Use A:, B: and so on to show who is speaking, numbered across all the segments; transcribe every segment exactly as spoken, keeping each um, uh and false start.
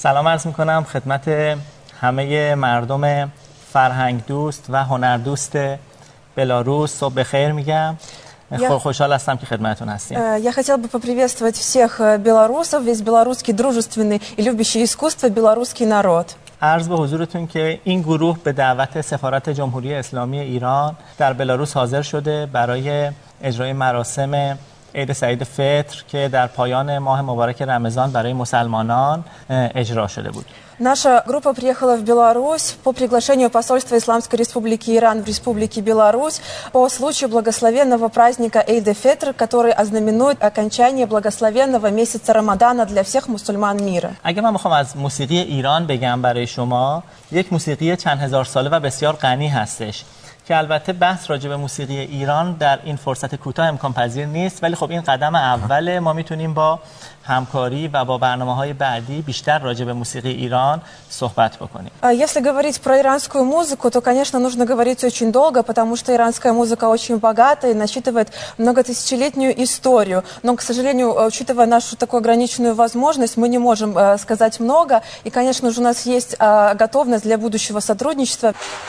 A: سلام عرض میکنم خدمت همه مردم فرهنگ دوست و هنر دوست بلاروس. صبح بخیر میگم. Я... خوشحال هستم که خدمتتون هستیم.
B: Я хотела бы поприветствовать всех белорусов, весь белорусский дружественный и любящий искусство белорусский народ.
A: عرض به حضورتون که این گروه به دعوت سفارت جمهوری اسلامی ایران در بلاروس حاضر شده برای اجرای مراسم عید سعید فطر که در پایان ماه مبارک رمضان برای مسلمانان اجرا شده بود.
B: Наша группа приехала в Беларусь по приглашению посольства Исламской Республики Иран в Республике Беларусь по случаю благословенного праздника Эйд-эль-Фитр, который ознаменует окончание благословенного месяца Рамадана для всех мусульман мира.
A: اگه من بخوام از موسیقی ایران بگم برای شما، یک موسیقی چند هزار ساله و بسیار غنی هستش که البته بحث راجع به موسیقی ایران در این فرصت کوتاه امکان پذیر نیست، ولی خب این قدم اول ما میتونیم با همکاری و با برنامه‌های بعدی بیشتر راجع به موسیقی ایران صحبت بکنیم.
B: Если говорить про иранскую музыку, то, конечно, нужно говорить очень долго, потому что иранская музыка очень богата и насчитывает многотысячелетнюю историю. Но, к сожалению, учитывая нашу такую ограниченную возможность, мы не можем сказать много. И, конечно же, у нас есть готовность для будущего сотрудничества.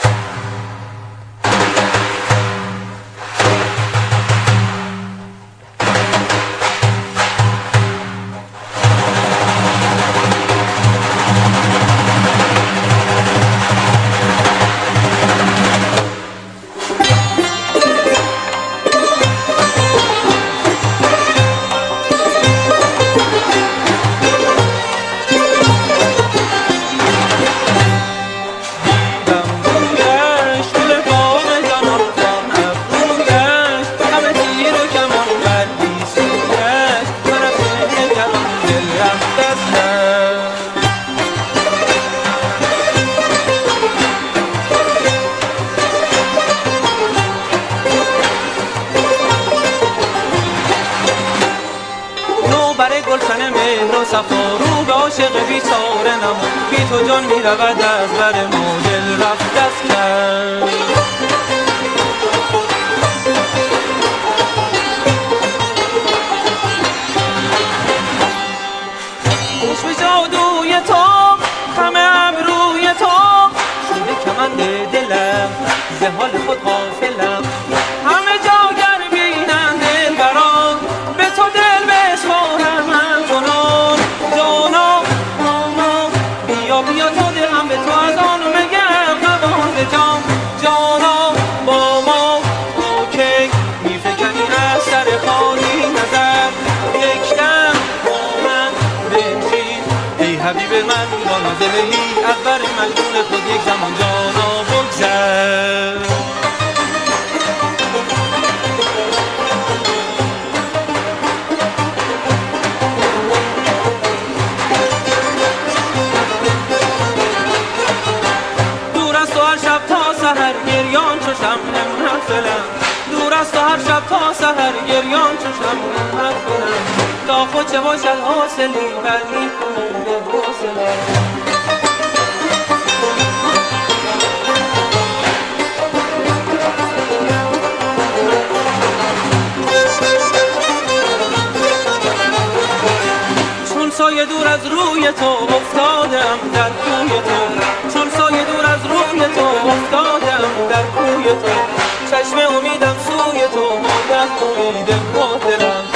C: چون سایه دور از روی تو افتادم در کوی تو چون سایه دور از روی تو افتادم در کوی تو چشم امیدم سوی تو مادر امید با دلم